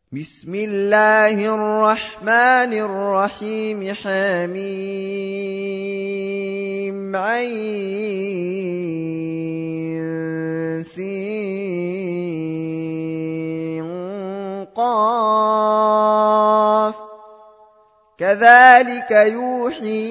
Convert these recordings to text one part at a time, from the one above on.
بسم الله الرحمن الرحيم حميم عين سين قاف كذلك يوحي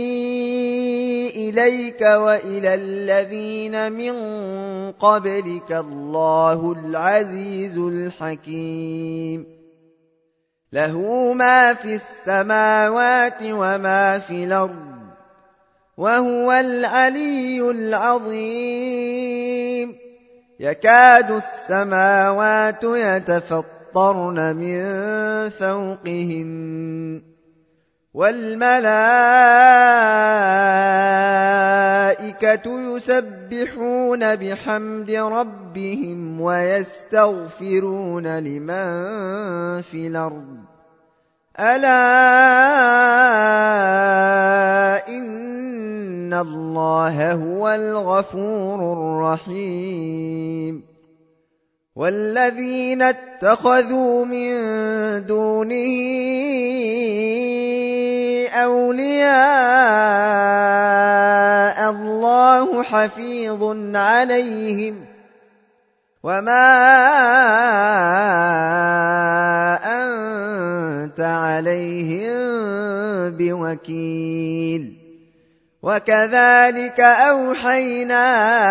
إليك وإلى الذين من قبلك الله العزيز الحكيم له ما في السماوات وما في الأرض وهو العلي العظيم يكاد السماوات يتفطرن من فوقهن والملائكة يسبحون بحمد ربهم ويستغفرون لمن في الأرض ألا إن الله هو الغفور الرحيم والذين اتخذوا من دونه أولياء الله حفيظ عليهم وما أنت عليهم بوكيل وكذلك أوحينا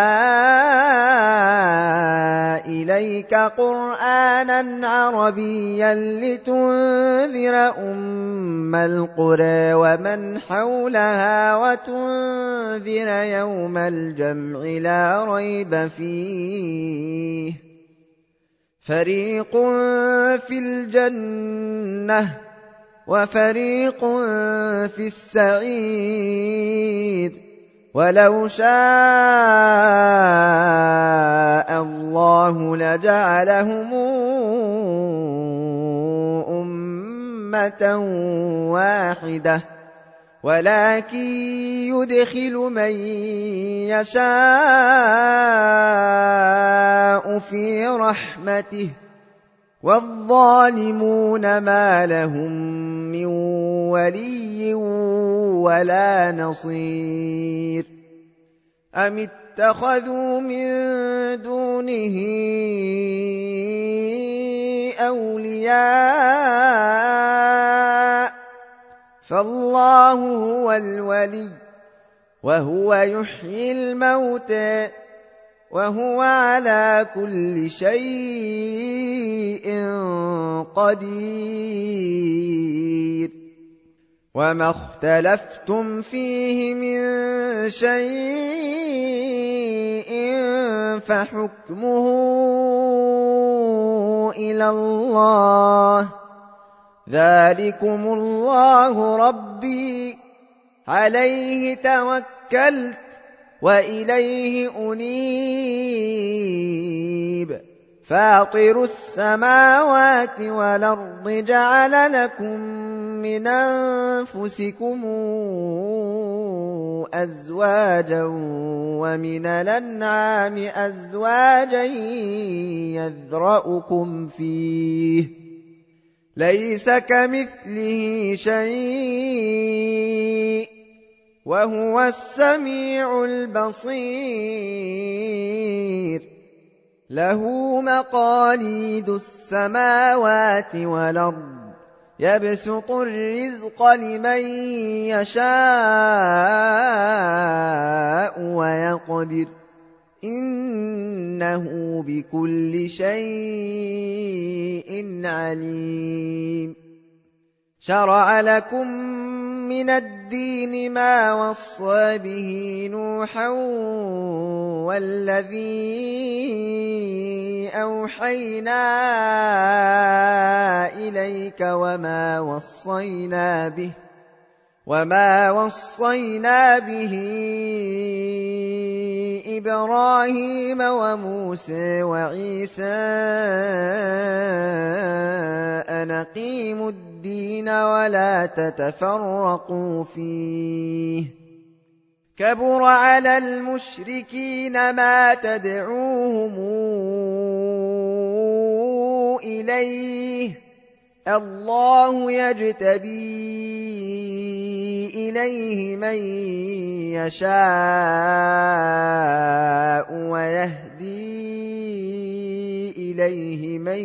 إليك قرآنا عربيا لتنذر أم القرى ومن حولها وتنذر يوم الجمع لا ريب فيه فريق في الجنة وفريق في السعير ولو شاء الله لجعلهم أمة واحدة ولكن يدخل من يشاء في رحمته والظالمون ما لهم من ولي ولا نصير أم اتخذوا من دونه أولياء فالله هو الولي وهو يحيي الموتى وهو على كل شيء قدير وما اختلفتم فيه من شيء فحكمه إلى الله ذلكم الله ربي عليه توكلت وإليه أنيب فاطر السماوات والأرض جعل لكم من أنفسكم أزواجا ومن الأنعام أزواجا يذرأكم فيه ليس كمثله شيء وهو السميع البصير له مقاليد السماوات والأرض يبسط الرزق لمن يشاء ويقدر إنه بكل شيء عليم شرع لكم من الدين ما وصى به نوحا والذي أوحينا إليك وما وصينا به إبراهيم وموسى وعيسى أن أقيموا الدين ولا تتفرقوا فيه كبر على المشركين ما تدعوهم إليه الله يجتبي إليه من يشاء ويهدي إليه من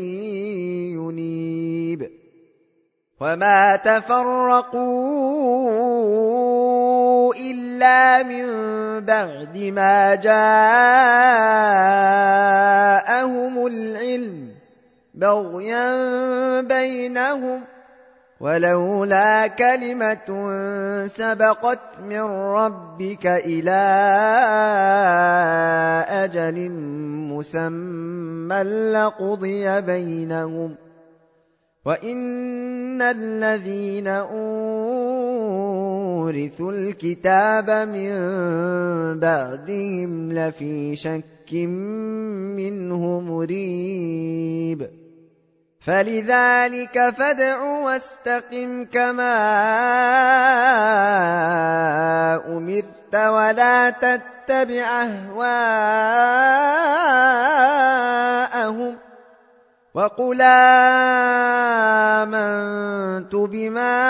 ينيب وما تفرقوا إلا من بعد ما جاءهم العلم بغيا بينهم ولولا كلمة سبقت من ربك إلى أجل مسمى لقضي بينهم وإن الذين أورثوا الكتاب من بعدهم لفي شك منه مريب فلذلك فادع واستقم كما أمرت ولا تتبع أهواءهم وقل آمنت بما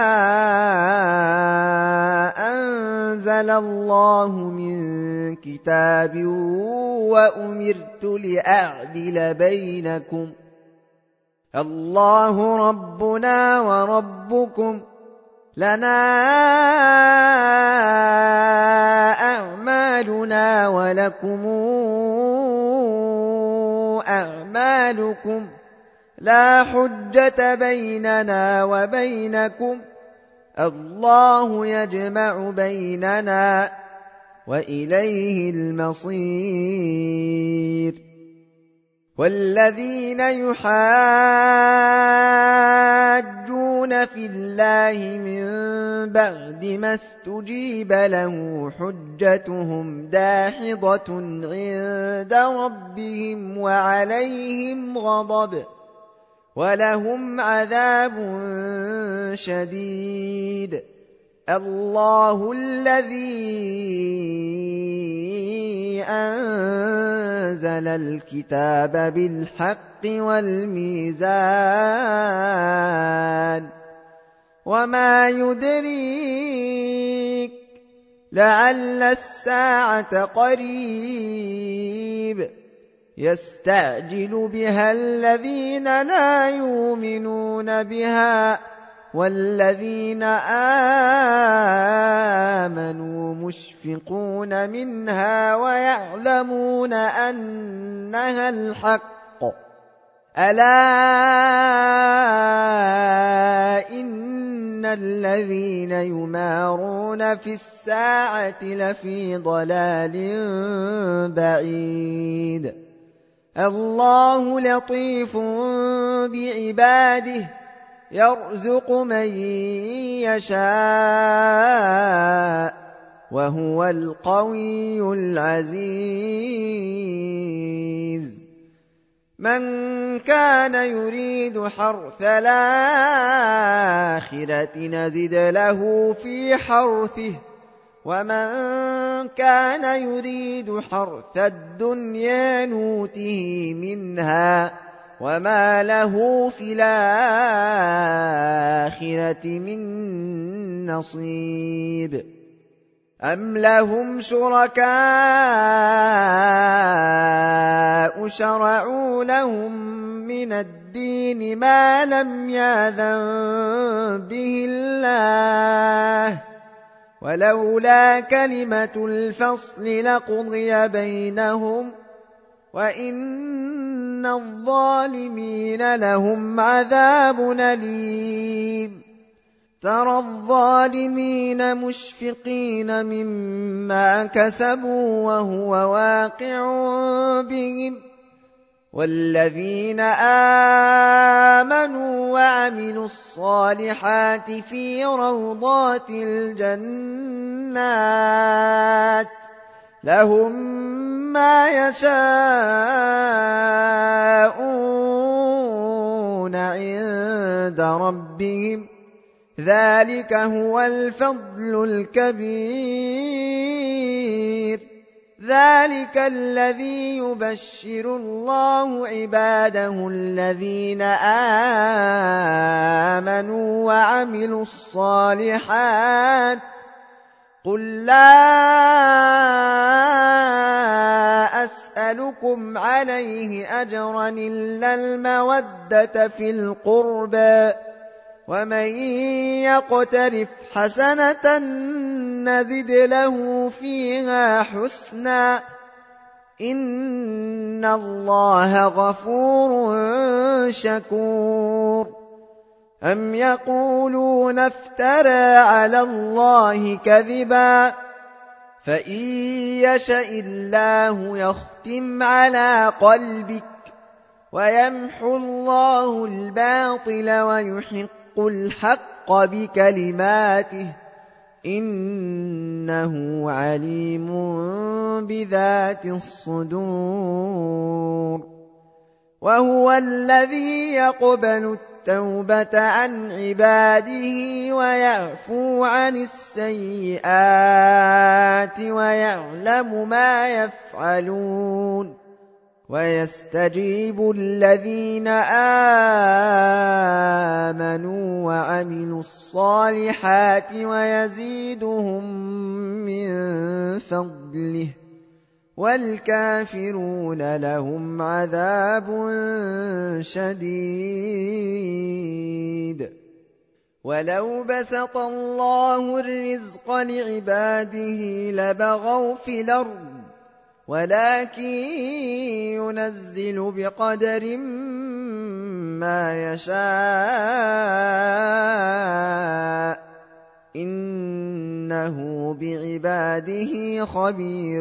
أنزل الله من كتاب وأمرت لأعدل بينكم الله ربنا وربكم لنا أعمالنا ولكم أعمالكم لا حجة بيننا وبينكم الله يجمع بيننا وإليه المصير والذين يحاجون في الله من بعد ما استجيب له حجتهم داحضة عند ربهم وعليهم غضب ولهم عذاب شديد الله الذي أنزل الكتاب بالحق والميزان وما يدريك لعل الساعة قريب يستعجل بها الذين لا يؤمنون بها والذين آمنوا مشفقون منها ويعلمون أنها الحق ألا إن الذين يمارون في الساعة لفي ضلال بعيد الله لطيف بعباده يرزق من يشاء وهو القوي العزيز من كان يريد حرث الآخرة نزد له في حرثه ومن كان يريد حرث الدنيا نوته منها وما له في الآخرة من نصيب أم لهم شركاء شرعوا لهم من الدين ما لم يأذن به الله ولولا كلمة الفصل لقضي بينهم وإن الظالمين لهم عذاب أليم ترى الظالمين مشفقين مما كسبوا وهو واقع بهم والذين آمنوا وعملوا الصالحات في روضات الجنات لهم ما يشاءون عند ربهم ذلك هو الفضل الكبير ذلك الذي يبشر الله عباده الذين آمنوا وعملوا الصالحات قل لا أسألكم عليه أجرا إلا المودة في القربى ومن يقترف حسنة نزد له فيها حسنا إن الله غفور شكور أم يقولون افترى على الله كذبا فإن يشأ الله يختم على قلبك ويمحو الله الباطل ويحق الحق بكلماته إنه عليم بذات الصدور وهو الذي يقبل التوبة عن عباده ويعفو عن السيئات ويعلم ما يفعلون ويستجيب الذين آمنوا وعملوا الصالحات ويزيدهم من فضله والكافرون لهم عذاب شديد ولو بسط الله الرزق لعباده لبغوا في الأرض ولكن ينزل بقدر ما يشاء إنه بعباده خبير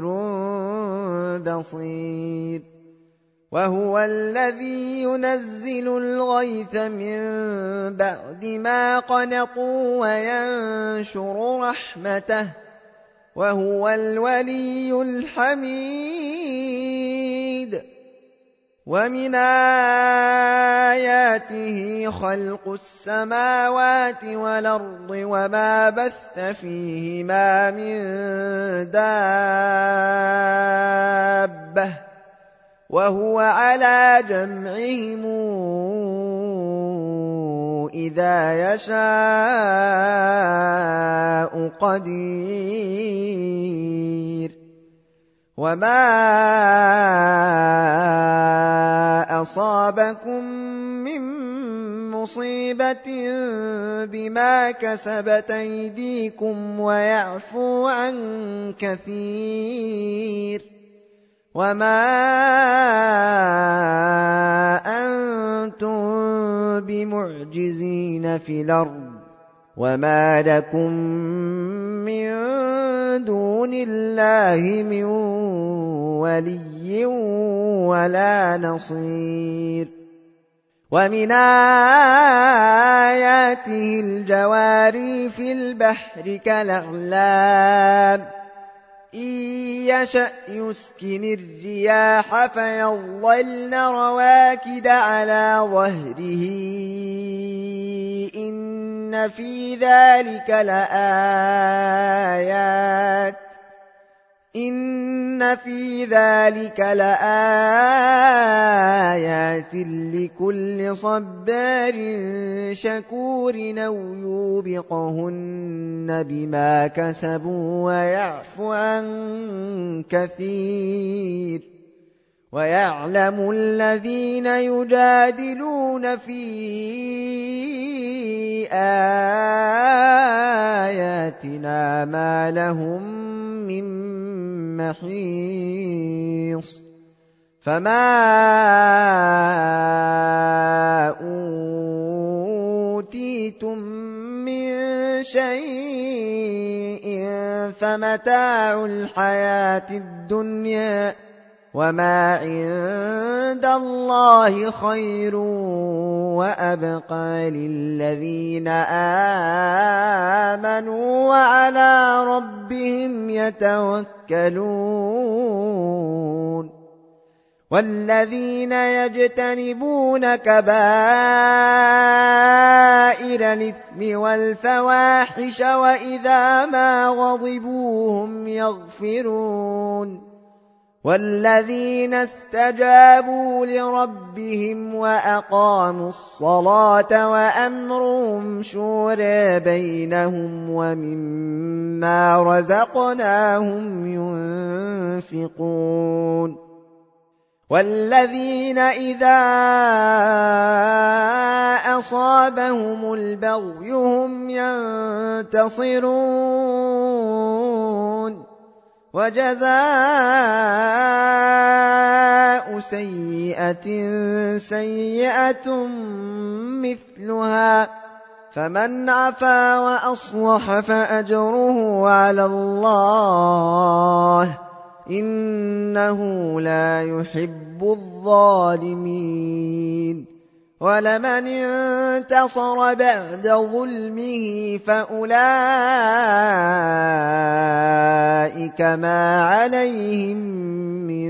بصير وهو الذي ينزل الغيث من بعد ما قنطوا وينشر رحمته وهو الولي الحميد ومن آياته خلق السماوات والأرض وما بث فيهما من دابة وهو على جمعهم إذا يشاء قدير وما أصابكم من مصيبة بما كسبت أيديكم ويعفو عن كثير وما أنتم بمعجزين في الأرض وما لكم من دون الله من ولي ولا نصير ومن آياته الجواري في البحر كالأعلام إن يشأ يسكن الرياح فيظللن رواكد على ظهره إن في ذلك لآيات لكل صبار شكور أو يوبقهن بما كسبوا ويعفو عن كثير ويعلم الذين يجادلون في آياتنا ما لهم من محيص فما أوتيتم من شيء فمتاع الحياة الدنيا وما عند الله خير وأبقى للذين آمنوا وعلى ربهم يتوكلون والذين يجتنبون كبائر الإثم والفواحش وإذا ما غضبوا هم يغفرون والذين استجابوا لربهم وأقاموا الصلاة وأمرهم شورى بينهم ومما رزقناهم ينفقون والذين إذا أصابهم البغي هم ينتصرون وجزاء سيئة سيئة مثلها فمن عفا وأصلح فأجره على الله إنه لا يحب الظالمين ولمن انتصر بعد ظلمه فأولئك ما عليهم من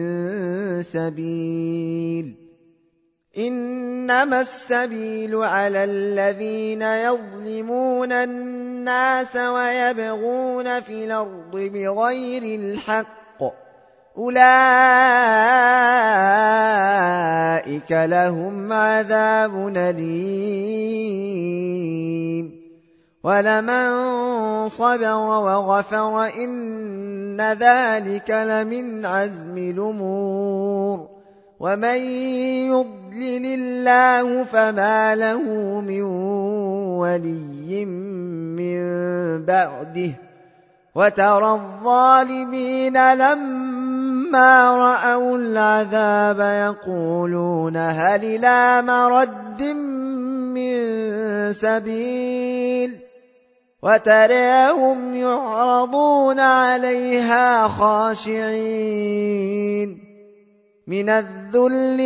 سبيل إنما السبيل على الذين يظلمون الناس ويبغون في الأرض بغير الحق أولئك لهم عذاب أليم ولمن صبر وغفر إن ذلك لمن عزم الأمور ومن يضلل الله فما له من ولي من بعده وترى الظالمين لما رأوا العذاب يقولون هل إلى مرد من سبيل وتراهم يعرضون عليها خاشعين من الذل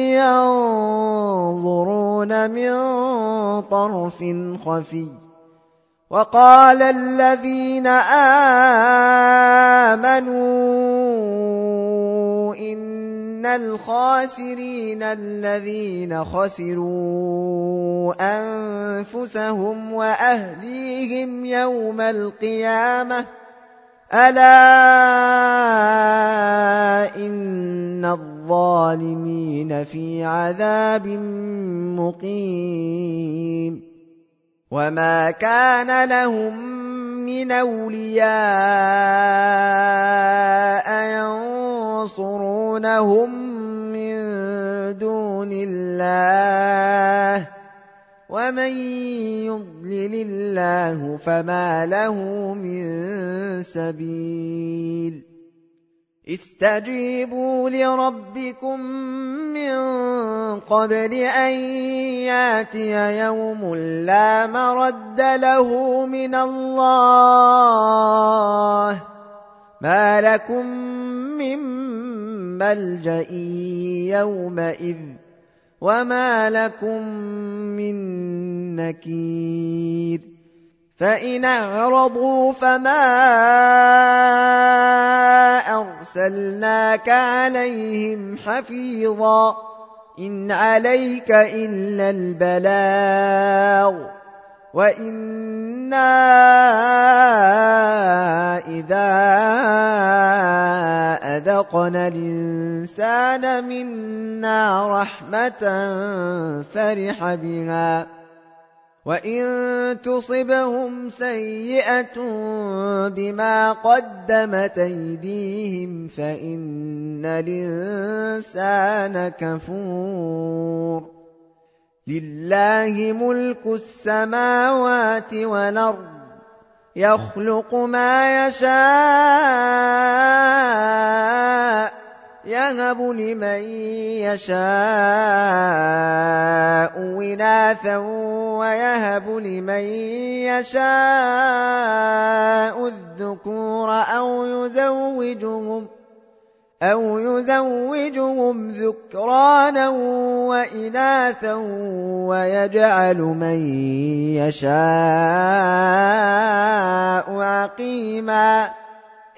ينظرون من طرف خفي وقال الذين آمنوا إن الخاسرين الذين خسروا أنفسهم وأهليهم يوم القيامة ألا إن الظالمين في عذاب مقيم وما كان لهم من أولياء ينصرونهم من دون الله ومن يضلل الله فما له من سبيل استجيبوا لربكم من قبل أن ياتي يوم لا مرد له من الله ما لكم من ملجأ يومئذ وما لكم من نكير فإن أعرضوا فما أرسلناك عليهم حفيظا إن عليك إلا البلاغ وإنا إذا أذقنا الإنسان منا رحمة فرح بها وإن تصبهم سيئة بما قدمت أيديهم فإن الإنسان كفور لله ملك السماوات والأرض يخلق ما يشاء يهب لمن يشاء إناثا ويهب لمن يشاء الذكور أو يزوجهم ذكرانا وإناثا ويجعل من يشاء عقيما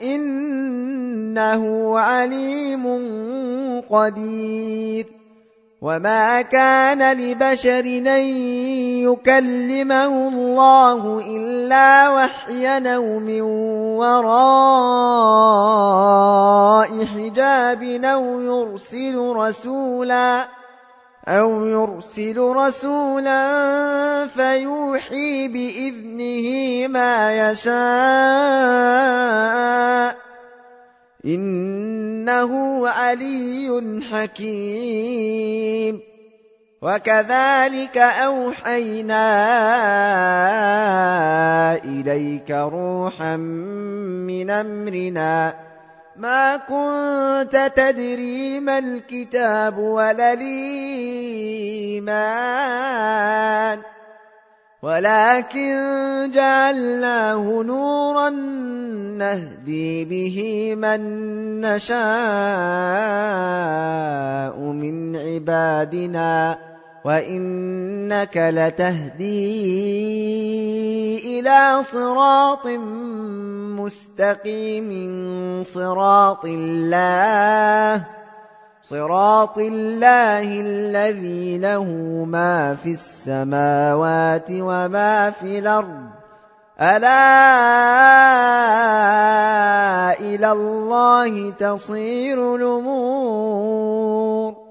إنه عليم قدير وما كان لبشر أن يكلمه الله إلا وحيا أو من وراء حجاب أو يرسل رسولا فيوحي بإذنه ما يشاء إنه علي حكيم. وكذلك أوحينا إليك روحا من أمرنا ما كنت تدري ما الكتاب ولا الإيمان ولكن جعلناه نورا نهدي به من نشاء من عبادنا وإنك لتهدي إلى صراط مستقيم صراط الله الذي له ما في السماوات وما في الأرض ألا إلى الله تصير الأمور.